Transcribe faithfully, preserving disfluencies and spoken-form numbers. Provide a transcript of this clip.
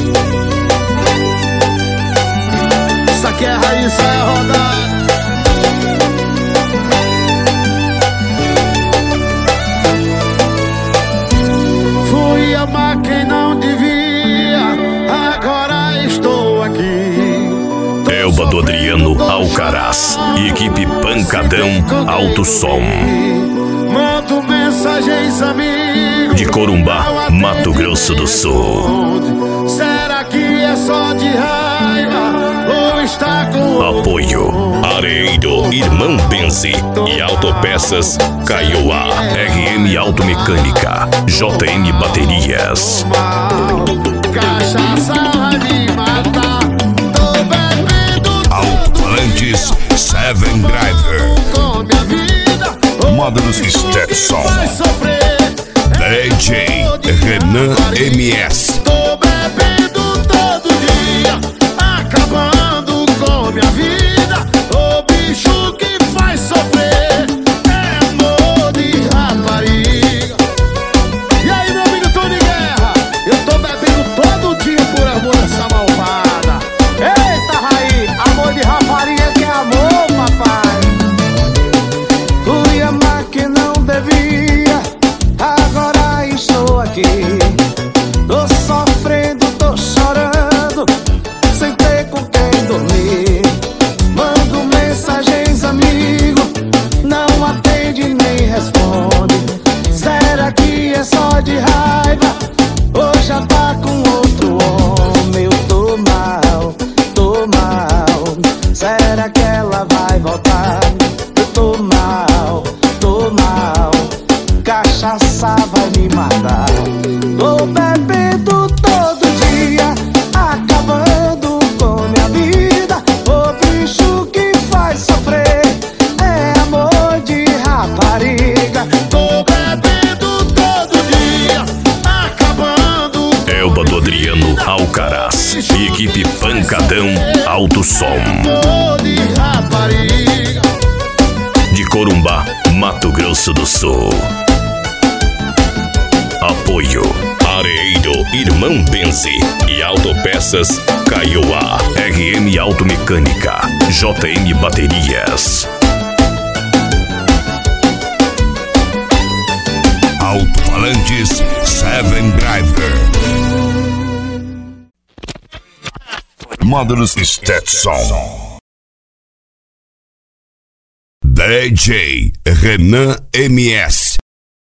Isso aqui é raiz, é rodada. Fui amar quem não devia, agora estou aqui. Elba do Adriano Alcaraz e equipe Pancadão Alto Som. Mando mensagens, amigo, de Corumbá, Mato Grosso do Sul. Será que é só de raiva ou está com apoio Areiro, Irmão Benzi e Autopeças Caioá, R M Automecânica, J M Baterias. Cachaça vai me matar. Tô bebendo Alto-falantes Seven Driver com minha vida. Módulos Stetson. Vai sofrer. D J Renan M S. Tô bebendo todo dia, acabando com minha vida. O bicho que faz sofrer é amor de rapariga. E aí, meu amigo Tony Guerra, eu tô bebendo todo dia por amor dessa malvada. Eita, Raí, amor de rapariga que é amor, papai. Fui amar que não devia, agora estou aqui. Tô sofrendo, tô chorando, sem ter com quem dormir. Mando mensagens, amigo, não atende nem responde. Será que é só de raiva ou já tá com outro homem? Eu tô mal, tô mal. Será que ela vai voltar? Eu tô mal, tô mal. Cachaça vai me matar. Tô bebendo todo dia, acabando com minha vida. O bicho que faz sofrer é amor de rapariga. Tô bebendo todo dia, acabando. Elba do Adriano Alcaraz e equipe Pancadão Alto Som. Amor de rapariga. De Corumbá, Mato Grosso do Sul. Apoio Areiro, Irmão Benzi e Autopeças Caioá, R M Automecânica, J M Baterias. Alto-falantes Seven Driver. Módulos Stetson. D J Renan M S.